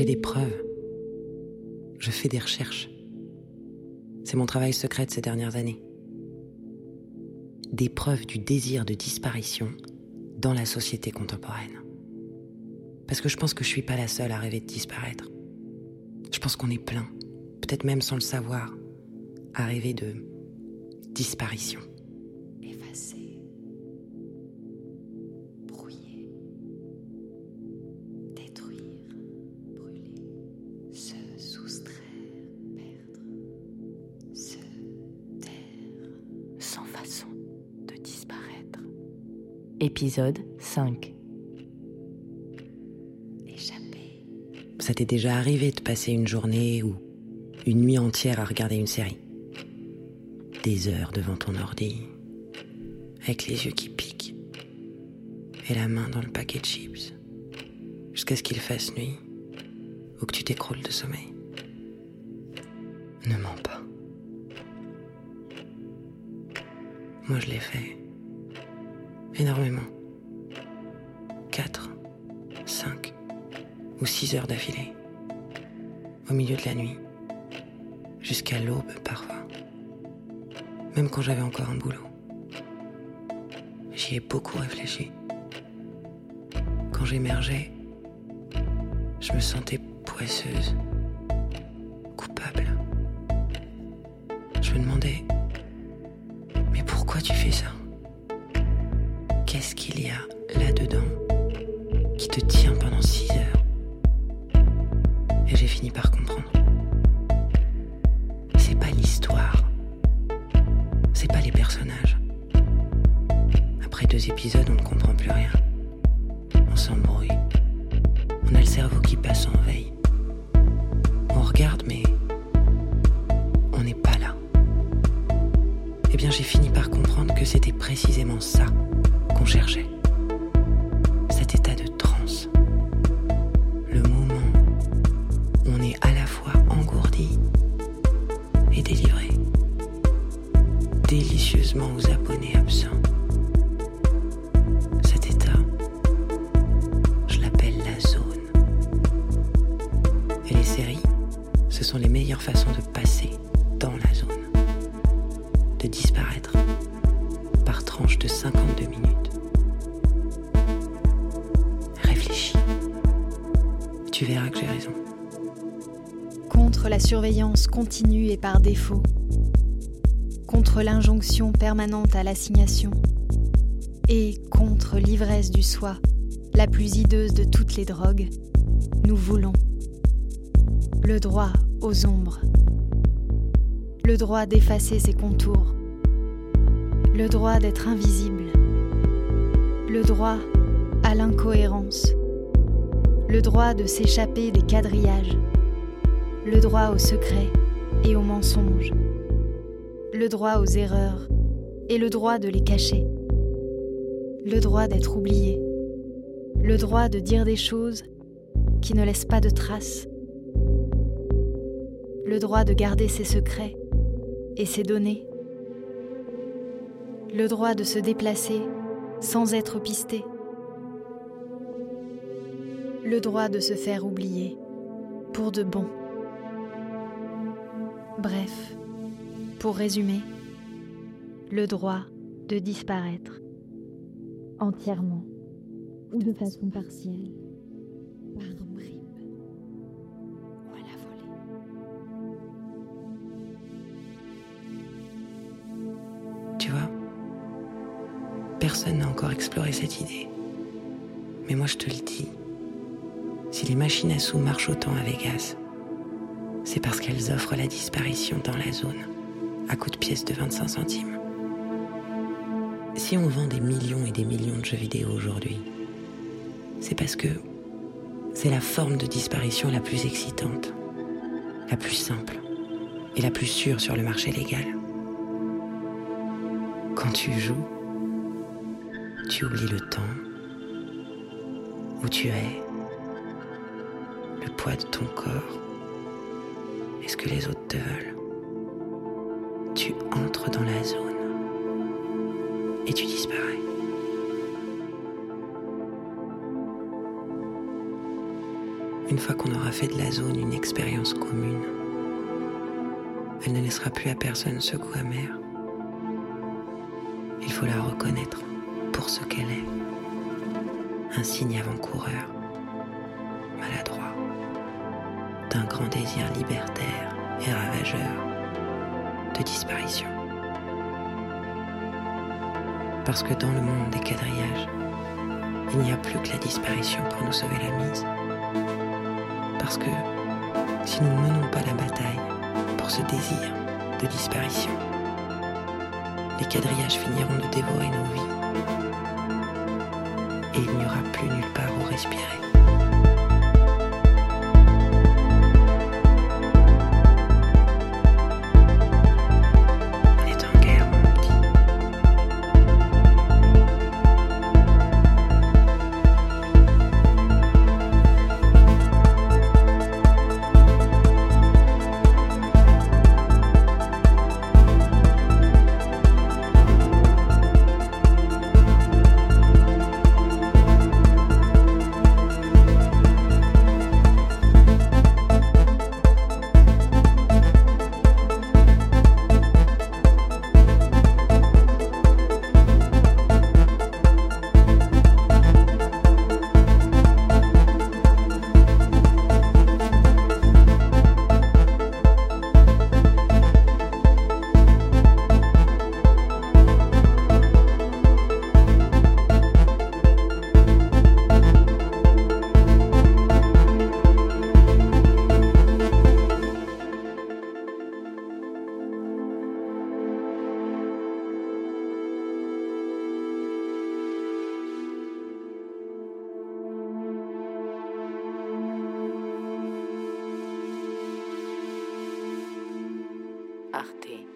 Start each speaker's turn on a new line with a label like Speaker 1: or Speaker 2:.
Speaker 1: J'ai des preuves. Je fais des recherches. C'est mon travail secret de ces dernières années. Des preuves du désir de disparition dans la société contemporaine. Parce que je pense que je suis pas la seule à rêver de disparaître. Je pense qu'on est plein, peut-être même sans le savoir, à rêver de disparition.
Speaker 2: Effacer, brouiller, détruire, brûler, se soustraire, perdre, se taire,
Speaker 3: Sans façon de disparaître. Épisode 5.
Speaker 2: échapper,
Speaker 1: Ça t'est déjà arrivé de passer une journée ou une nuit entière à regarder une série? Des heures devant ton ordi, avec les yeux qui piquent, et la main dans le paquet de chips, jusqu'à ce qu'il fasse nuit, ou que tu t'écroules de sommeil. Ne mens pas. Moi je l'ai fait. Énormément. 4, 5 ou 6 heures d'affilée. Au milieu de la nuit. Jusqu'à l'aube parfois. Même quand j'avais encore un boulot. J'y ai beaucoup réfléchi. Quand j'émergeais, je me sentais poisseuse, coupable. Je me demandais, mais pourquoi tu fais ça? Qu'est-ce qu'il y a là-dedans qui te tient pendant 6 heures? Et j'ai fini par comprendre. C'est pas l'histoire. C'est pas les personnages. Après 2 épisodes, on ne comprend plus rien. On s'embrouille. On a le cerveau qui passe en veille. On regarde, mais on n'est pas là. Eh bien, j'ai fini par comprendre que c'était précisément ça qu'on cherchait. Cet état de transe. Le moment où on est à la fois engourdi et délivré. Délicieusement aux abonnés absents. Cet état, je l'appelle la zone. Et les séries, ce sont les meilleures façons de passer dans la zone. De disparaître par tranche de 52 minutes. Réfléchis. Tu verras que j'ai raison.
Speaker 2: contre la surveillance continue et par défaut, contre l'injonction permanente à l'assignation, et contre l'ivresse du soi, la plus hideuse de toutes les drogues, nous voulons le droit aux ombres, le droit d'effacer ses contours, le droit d'être invisible, le droit à l'incohérence, le droit de s'échapper des quadrillages, le droit au secret et au mensonge, le droit aux erreurs et le droit de les cacher, le droit d'être oublié, le droit de dire des choses qui ne laissent pas de traces, le droit de garder ses secrets et ses données, le droit de se déplacer sans être pisté, le droit de se faire oublier pour de bon. Bref, pour résumer, le droit de disparaître entièrement ou de façon partielle, par bribes ou à la volée.
Speaker 1: Tu vois, personne n'a encore exploré cette idée. Mais moi je te le dis, si les machines à sous marchent autant à Vegas, c'est parce qu'elles offrent la disparition dans la zone, à coups de pièces de 25 centimes. Si on vend des millions et des millions de jeux vidéo aujourd'hui, c'est parce que c'est la forme de disparition la plus excitante, la plus simple et la plus sûre sur le marché légal. Quand tu joues, tu oublies le temps, où tu es, le poids de ton corps, et ce que les autres te veulent. Tu entres dans la zone et tu disparais. une fois qu'on aura fait de la zone une expérience commune, elle ne laissera plus à personne ce goût amer. Il faut la reconnaître pour ce qu'elle est. Un signe avant-coureur, maladroit, d'un grand désir libertaire et ravageur de disparition. Parce que dans le monde des quadrillages, il n'y a plus que la disparition pour nous sauver la mise. Parce que si nous ne menons pas la bataille pour ce désir de disparition, les quadrillages finiront de dévorer nos vies et il n'y aura plus nulle part où respirer. On est en guerre, mon petit.
Speaker 3: Arte.